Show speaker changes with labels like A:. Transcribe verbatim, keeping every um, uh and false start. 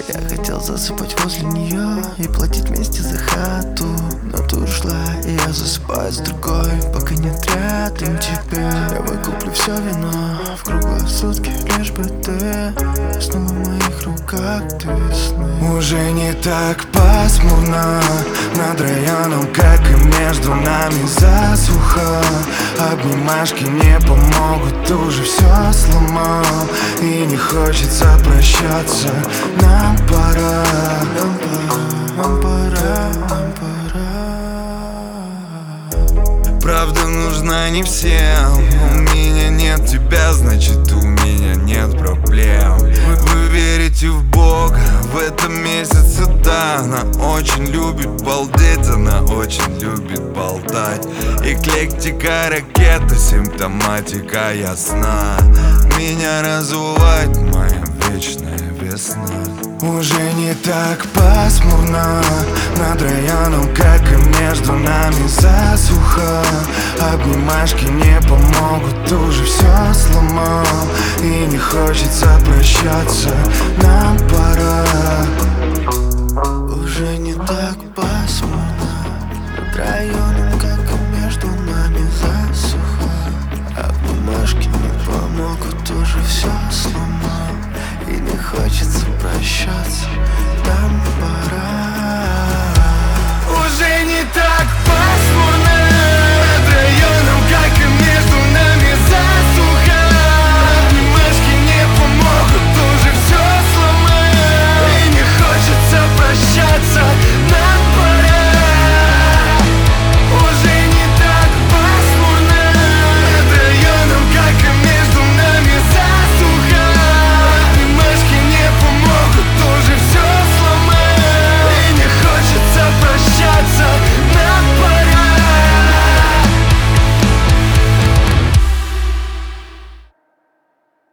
A: Я хотел засыпать возле нее и платить вместе за хату, но ты ушла, и я засыпаю с другой, пока нет рядом тебя. Я выкуплю все вино в круглые сутки, лишь бы ты снова в моих руках до весны.
B: Уже не так пасмурно над районом, как и между нами засуха. Обнимашки не помогут, уже все сломал, и не хочется прощаться. Нам пора,
A: Нам пора, нам пора, нам пора.
B: Правда нужна не всем. У меня нет тебя, значит у меня нет проблем. Вы верите в Бога, в этом месяце, да. Она очень любит балдеть, она очень любит болтать. Эклектика, ракета, симптоматика ясна. Меня разувает моя вечная весна. Уже не так пасмурно над районом, как и между нами засуха. Обнимашки не помогут, уже все сломал, и не хочется прощаться. Нам пора.
A: Уже не так пасмурно над районом,